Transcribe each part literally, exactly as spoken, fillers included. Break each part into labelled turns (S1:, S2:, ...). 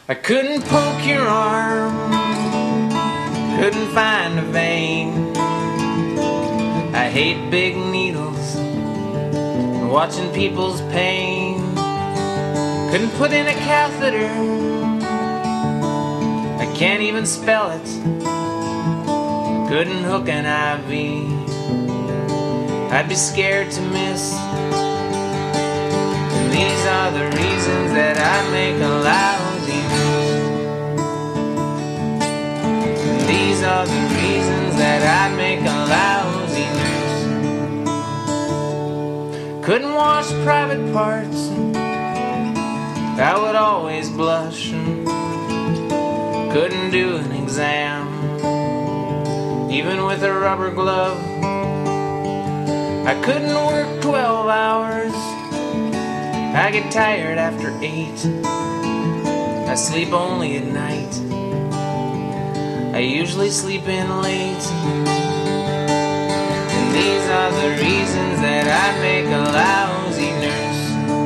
S1: I couldn't poke your arm, couldn't find a vein. I hate big needles and watching people's pain. Couldn't put in a catheter, I can't even spell it. Couldn't hook an I V, I'd be scared to miss. And these are the reasons that I make a lousy nurse. And these are the reasons that I make a lousy nurse. Couldn't wash private parts, I would always blush. Couldn't do an exam, even with a rubber glove. I couldn't work twelve hours, I get tired after eight. I sleep only at night, I usually sleep in late. And these are the reasons that I make a lousy nurse.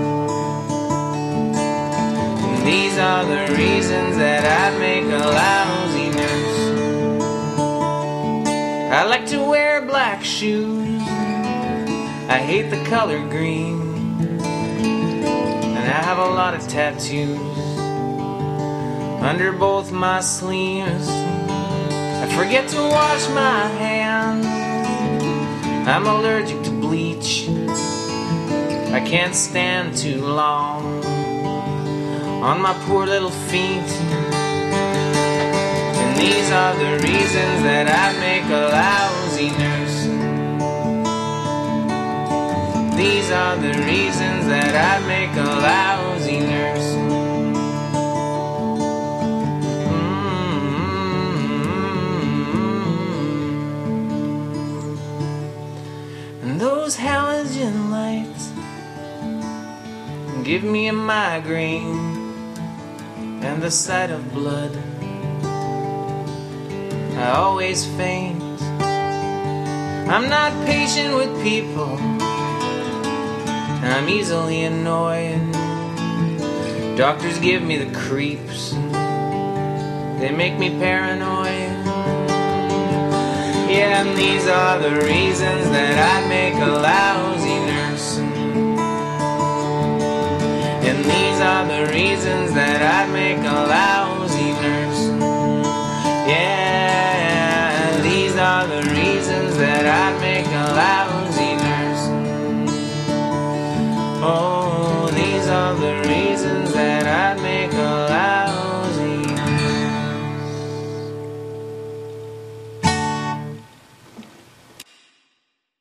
S1: And these are the reasons that I make a lousy nurse. I like to wear black shoes, I hate the color green, and I have a lot of tattoos under both my sleeves. I forget to wash my hands, I'm allergic to bleach. I can't stand too long on my poor little feet. And these are the reasons that I make a lousy nurse. These are the reasons that I make a lousy nurse. Mm-hmm. And those halogen lights give me a migraine and the sight of blood. I always faint. I'm not patient with people, I'm easily annoyed. Doctors give me the creeps, they make me paranoid. Yeah, and these are the reasons that I make a lousy nurse. And these are the reasons that I make a lousy nurse.